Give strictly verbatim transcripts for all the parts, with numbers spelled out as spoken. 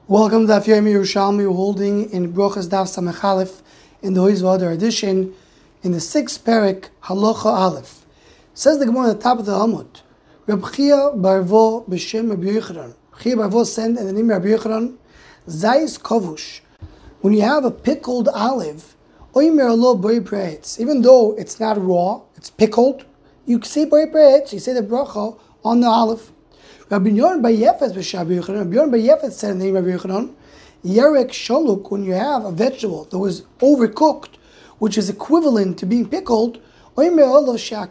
Welcome to Daf Yomi Yerushalmi. We're holding in Brochas Daf Samech Aleph in the Hoiz V'Adar edition in the sixth parak Halacha Aleph. Says the Gemara at the top of the Amud, Reb Chia Barvo b'Shem Rabbi Yochanan. Chia Barvo sent in the name of Rabbi Yochanan, Zayis Kovush. When you have a pickled olive, Oimer Lo Boi Preetz, even though it's not raw, it's pickled, you say Boi Preetz, you say the bracha on the olive. Rabbi Yochanan by Yefes b'Shabbi Yochanan. Rabbi Yochanan by Yefes said in the name of Rabbi Yochanan, Yerek Shaluk, when you have a vegetable that was overcooked, which is equivalent to being pickled, it's not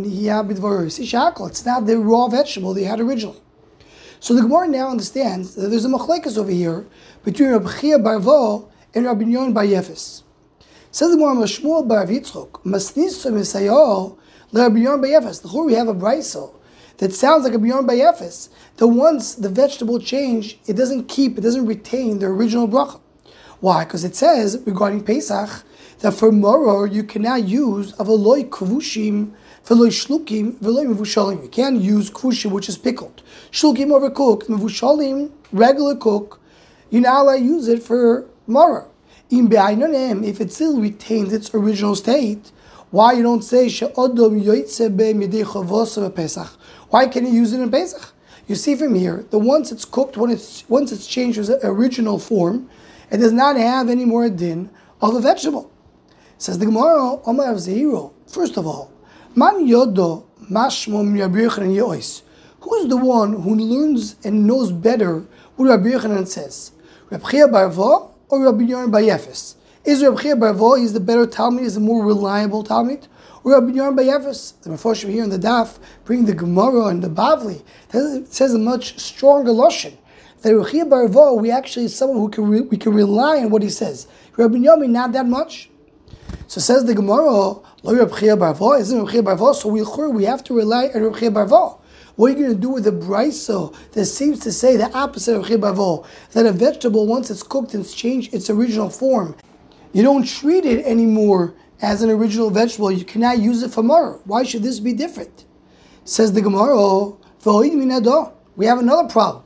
the raw vegetable that you had originally. So the Gemara now understands that there's a machlekes over here between Rabbi Chia Barvo and Rabbi Yochanan by Yefes. Says the Gemara, Mashmuel bar Yitzchok, Masniso Misayol, Rabbi Yochanan by Yefes. The we have a brayso that sounds like a Rabbi Yochanan by Yefes, that once the vegetable change, it doesn't keep, it doesn't retain the original bracha. Why? Because it says, regarding Pesach, that for Moror, you cannot use avaloi kvushim, veloi shlukim, veloi mevushalim. You can't use kvushim, which is pickled. Shlukim overcooked, mevushalim, regular cook, you're not allowed to use it for Moror. In be'aynonem, if it still retains its original state, why you don't say she'odom yoytze be'midei chavos Pesach? Why can't you use it in Pesach? You see from here that once it's cooked, when it's once it's changed to its original form, it does not have any more din of a vegetable. Says the Gemara, Omar of Zehiro. First of all, Man yodo mashmo Rabbi Yochanan yois. Who's the one who learns and knows better what Rabbi Yochanan says? Rabbi Chia Barvo or Rabbi Yochanan by Yefes? Is Rabbi Chia Barvo is the better Talmud, is the more reliable Talmud? Or Rabbi Yochanan by Yefes? The Mefarshim here in the Daf bring the Gemara and the Bavli. It says a much stronger lashon. That Rabbi Chia Barvo, we actually is someone who can re, we can rely on what he says. Rabbi Yochanan, not that much. So says the Gemara, Lo Rabbi Chia Barvo, isn't Rabbi Chia Barvo? So we we have to rely on Rabbi Chia Barvo. What are you going to do with the brayso that seems to say the opposite of Rabbi Chia Barvo? That a vegetable, once it's cooked and it's changed its original form, you don't treat it anymore as an original vegetable. You cannot use it for Moror. Why should this be different? Says the Gemara, we have another problem.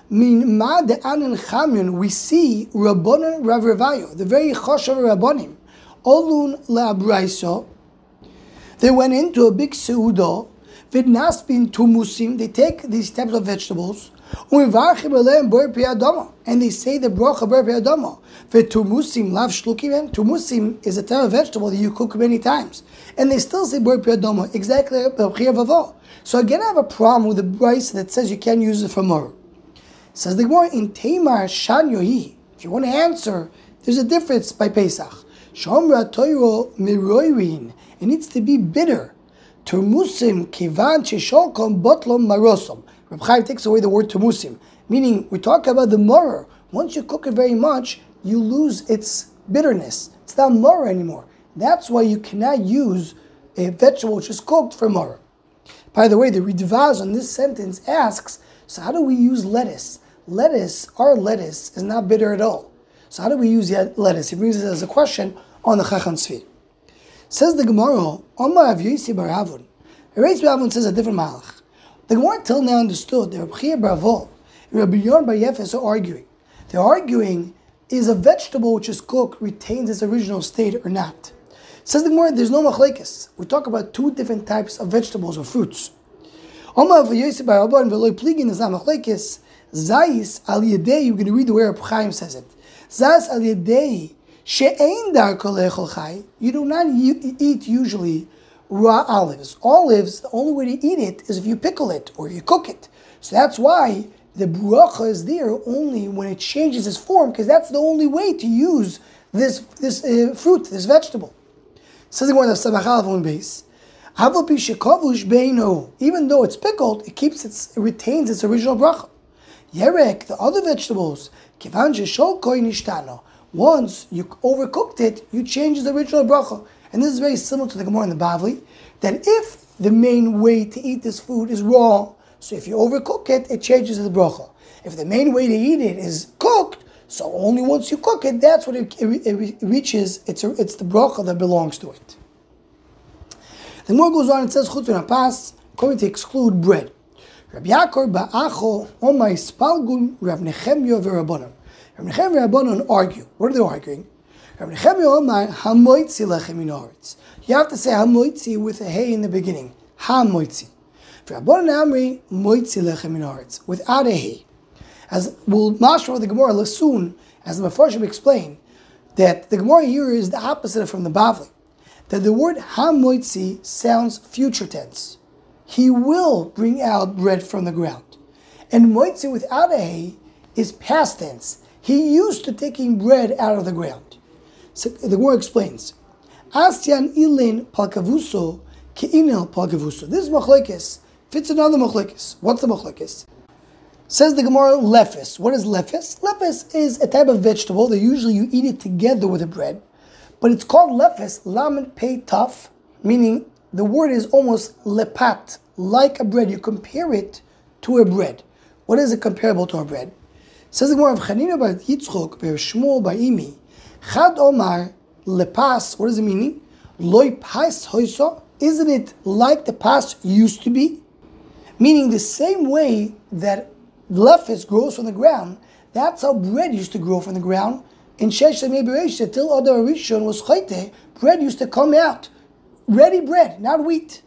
We see Rabbanan Rav Ravayo, the very Choshev Rabbanim, Olun La'abraiso. They went into a big seudah, Vidnaspin Tumusim. They take these types of vegetables, and they say the bracha ber piyadama. Tumusim lav shlukim. Tumusim is a type of vegetable that you cook many times, and they still say ber piyadama, exactly like B'chia Vavo. So again, I have a problem with the brayso that says you can't use it for Moror. Says the Gemara in Tamar Shan Yohi. If you want to answer, there's a difference by Pesach. Shomra Toiro Miroirin. It needs to be bitter. Tumusim kivan chesholkom botlom marosom. Reb Chaim takes away the word tumusim, meaning we talk about the moror. Once you cook it very much, you lose its bitterness. It's not moror anymore. That's why you cannot use a vegetable which is cooked for moror. By the way, the Ridvaz on this sentence asks, so how do we use lettuce? Lettuce, our lettuce, is not bitter at all. So how do we use lettuce? He brings it as a question on the Chacham Tzvi. Says the Gemara, Omar Rav Yosi bar Havon. Rav Yosi bar Havon says a different malach. The Gemara till now understood that Rabbi Chia Barvo and Rabbi Yochanan by Yefes are arguing. They're arguing, is a vegetable which is cooked retains its original state or not? Says the Gemara, there's no machlekes. We talk about two different types of vegetables or fruits. Omar Rav Yosi bar Havon and Veloy Pligin is not machlekes. Zayis al yedei, you're going to read the way Rabbi Chaim says it. Zayis al yedei she'ein dar kol echol chai. You do not eat usually raw olives. Olives, the only way to eat it is if you pickle it or you cook it. So that's why the bracha is there only when it changes its form, because that's the only way to use this this uh, fruit, this vegetable. Says the one of Samachal on base. Even though it's pickled, it keeps its it retains its original bracha. Yerek, the other vegetables, once you overcooked it, you change the original bracha. And this is very similar to the Gemara in the Bavli, that if the main way to eat this food is raw, so if you overcook it, it changes the bracha. If the main way to eat it is cooked, so only once you cook it, that's what it, it, it reaches, it's, a, it's the bracha that belongs to it. The more goes on, it says, Chutz v'napas, going to exclude bread. Rabbi Yaakov ba'acho, omay spalgun, Rav Nechemya v'Rabbanan. Rabbi Nechemia and Rabbanon argue. What are they arguing? Rabbi Nechemia Omar, hamoitzi lechem min haaretz. You have to say hamoitzi with a hey in the beginning. Hamoitzi. For Rabbanon Amri, moitzi lechem min haaretz, without a hey. As we'll mashma the Gemara soon, as the Mefarshim explain, that the Gemara here is the opposite from the Bavli. That the word hamoitzi sounds future tense. He will bring out bread from the ground. And moitzi without a hey is past tense. He used to taking bread out of the ground. So the Gemara explains, Asyan ilin palkavuso ke'inel palkavuso. This is machlekes. Fits another machlekes. What's the machlekes? Says the Gemara, lefes. What is lefes? Lefes is a type of vegetable that usually you eat it together with the bread. But it's called lefes, lamed pei taf, meaning the word is almost lepat, like a bread. You compare it to a bread. What is it comparable to a bread? Says the Gemara of Chanina bar Yitzchok, bar Shmuel bar Imi, Chad Omar lepas. What is the meaning? Loi pas hoiso. Isn't it like the pas used to be? Meaning the same way that lefes grows from the ground, that's how bread used to grow from the ground. In Shesh Lemei Bereishis, till Adar Rishon was chayte, bread used to come out, ready bread, not wheat.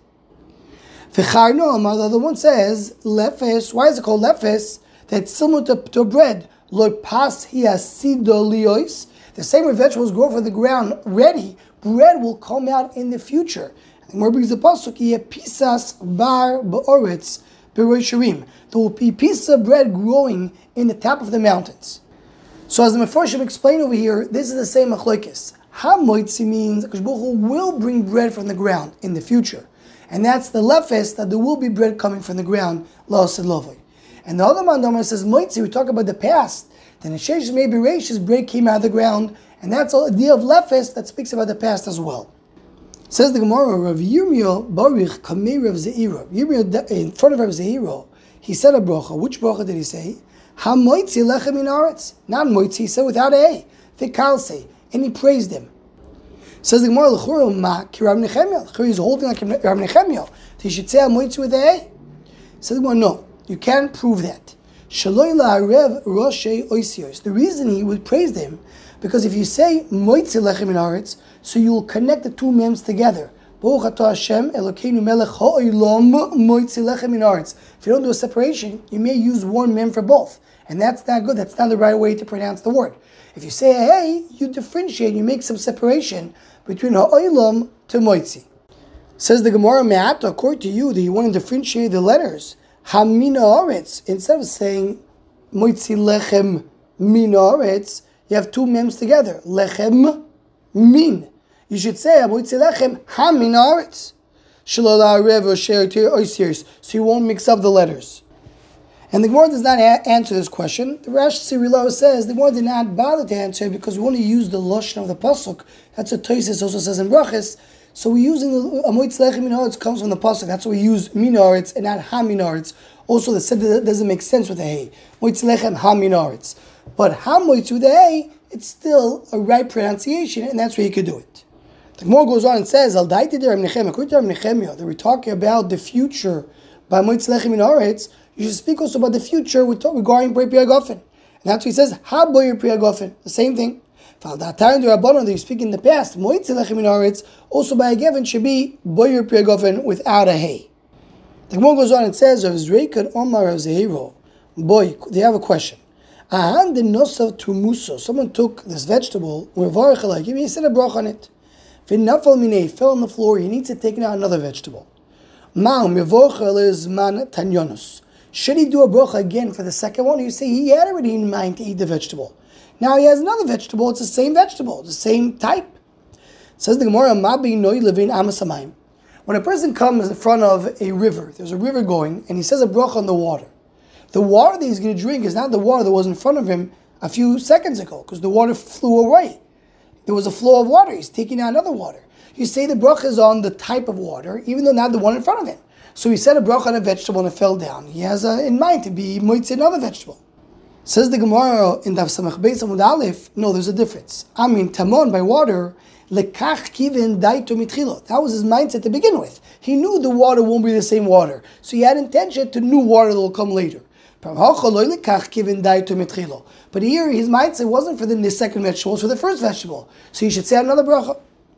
V'charno Amar, the other one says lefes. Why is it called lefes? That's similar to, to bread. Lo pas hiasido liois. The same way vegetables grow from the ground, ready, bread will come out in the future. And more brings the pasuk, pisas bar ba'oretz b'roisharim. There will be pieces of bread growing in the top of the mountains. So as the Mefarshim explain over here, this is the same machlokes. Ha-moitzi means Akash Baruch Hu will bring bread from the ground in the future. And that's the lefes, that there will be bread coming from the ground, la'ased lovoi. And the other mandamar says, moitzi, we talk about the past. Then in Shesh Lemei Bereishis, bread came out of the ground. And that's the idea of lefes that speaks about the past as well. Says the Gemara, Rav Yirmiyah Baruch Kamei Rav Zeira. Yirmiyah, in front of Rav Zeira, he said a bracha. Which bracha did he say? Ha moitzi lechem min haaretz. Not moitzi, he said without a hey. Fikalse. And he praised him. Says the Gemara, L'chura ma ki Rav Nechemia. L'chura is holding like Rav Nechemia. He should say ha moitzi with a hey. Says the Gemara, no, you can't prove that. Shaloi la'arev roshei oisios. The reason he would praise them, because if you say moitzi lechem min haaretz, so you will connect the two mems together. Baruch atah Hashem Elokeinu melech ha'olam moitzi lechem min haaretz. If you don't do a separation, you may use one mem for both. And that's not good. That's not the right way to pronounce the word. If you say hey, you differentiate, you make some separation between ha'olam to moitzi. Says the Gemara, Me'ata, according to you, that you want to differentiate the letters. Ha-min haaretz. Instead of saying moitzi lechem min haaretz, you have two mems together. Lechem min. You should say moitzi lechem ha-min haaretz. Shelo la'arev roshei oisios. So you won't mix up the letters. And the Gemara does not a- answer this question. The Rashi Rilao says the Gemara did not bother to answer because we want to use the lashon of the pasuk. That's what Tosfos also says in Brachos. So we're using the moitzi lechem min haaretz comes from the pasuk. That's why we use min haaretz and not ha min haaretz. Also, the said that doesn't make sense with the hey. Moitzi lechem ha min haaretz. But ha moitzi with the hey, it's still a right pronunciation, and that's where you could do it. The Gemara goes on and says, Al daiti de Rav Nechemia. According to Rav Nechemia, that we're talking about the future by moitzi lechem min haaretz. You should speak also about the future regarding Boi Pri Hagafen. And that's what he says, Ha Boi Pri Hagafen. The same thing. That you speak in the past, moitzi lechem min haaretz, also by a given should be Boi Pri Hagafen without a hey. The Gemara goes on and says, Rav Zreikad Omar Rav Zehiro. Boy, they have a question. Ahan de nosav tumuso. Someone took this vegetable, he said a brach on it. V'nafal minei, fell on the floor, he needs to take out another vegetable. Ma'u mevochel is man tanyonos. Should he do a bracha again for the second one? You say he had already in mind to eat the vegetable. Now he has another vegetable, it's the same vegetable, it's the same type. Says the Gemara, Mabi noi levin amasamayim. When a person comes in front of a river, there's a river going, and he says a bracha on the water. The water that he's going to drink is not the water that was in front of him a few seconds ago, because the water flew away. There was a flow of water, he's taking out another water. You say the bracha is on the type of water, even though not the one in front of him. So he said a bracha on a vegetable and it fell down. He has uh, in mind to be moitzi another vegetable. Says the Gemara in Daf Samach Beis Amud Aleph, no, there's a difference. I mean, tamon by water, lekach kivin daito mitchilo. That was his mindset to begin with. He knew the water won't be the same water. So he had intention to new water that will come later. But here his mindset wasn't for the, the second vegetable, it was for the first vegetable. So you should say another bracha.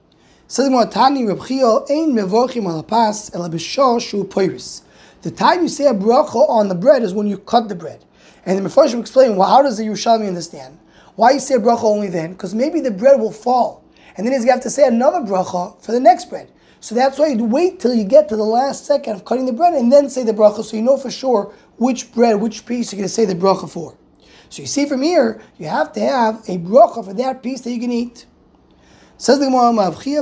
The time you say a bracha on the bread is when you cut the bread. And the Mefarshim explain, well, how does the Yerushalmi understand? Why you say a bracha only then? Because maybe the bread will fall. And then he's going to have to say another bracha for the next bread. So that's why you wait till you get to the last second of cutting the bread and then say the bracha, so you know for sure which bread, which piece you're going to say the bracha for. So you see from here, you have to have a bracha for that piece that you can eat. Says the Gemara,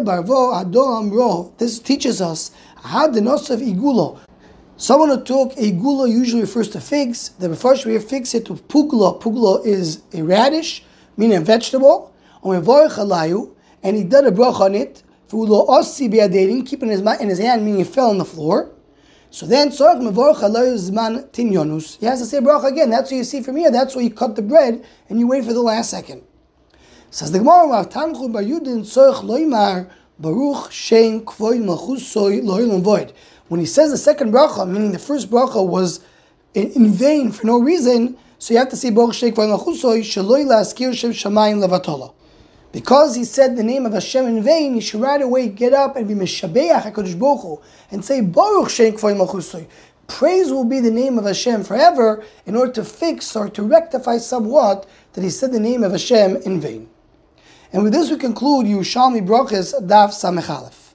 this teaches us how the nosav igulo. Someone who took a gula usually refers to figs. The Mefarshim here fix it to pugla. Pugla is a radish, meaning a vegetable. And he did a bracha on it. Keeping his in his hand, meaning it fell on the floor. So then, he has to say bracha again. That's what you see from here. That's why you cut the bread and you wait for the last second. Says the Gemara, when he says the second bracha, meaning the first bracha was in, in vain for no reason, so you have to say Baruch Shem Kvoid Malchusoy Shaloi La'askir Shem Shamayim Levatola. Because he said the name of Hashem in vain, you should right away get up and be Meshabeach HaKadosh Baruch Hu and say Baruch Shem Kvoid Malchusoy. Praise will be the name of Hashem forever, in order to fix or to rectify somewhat that he said the name of Hashem in vain. And with this we conclude Yerushalmi Brachas Daf Samech Aleph.